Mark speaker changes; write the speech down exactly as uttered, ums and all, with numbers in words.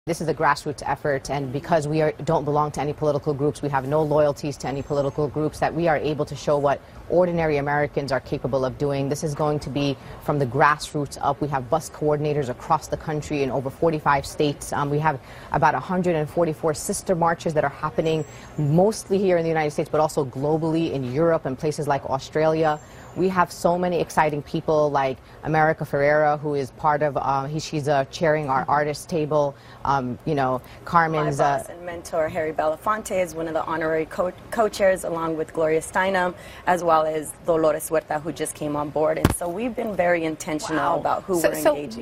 Speaker 1: This is a grassroots effort, and because we are, don't belong to any political groups, we have no loyalties to any political groups, that we are able to show what ordinary Americans are capable of doing. This is going to be from the grassroots up. We have bus coordinators across the country in over forty-five states. Um, we have about one hundred forty-four sister marches that are happening mostly here in the United States, but also globally in Europe and places like Australia. We have so many exciting people like America Ferrera, who is part of, uh, he, she's uh, chairing our artist table. Um, you know, Carmen's...
Speaker 2: My boss uh, and mentor, Harry Belafonte, is one of the honorary co- co-chairs, along with Gloria Steinem, as well as Dolores Huerta, who just came on board. And so we've been very intentional wow. about who
Speaker 3: so,
Speaker 2: we're
Speaker 3: so
Speaker 2: engaging.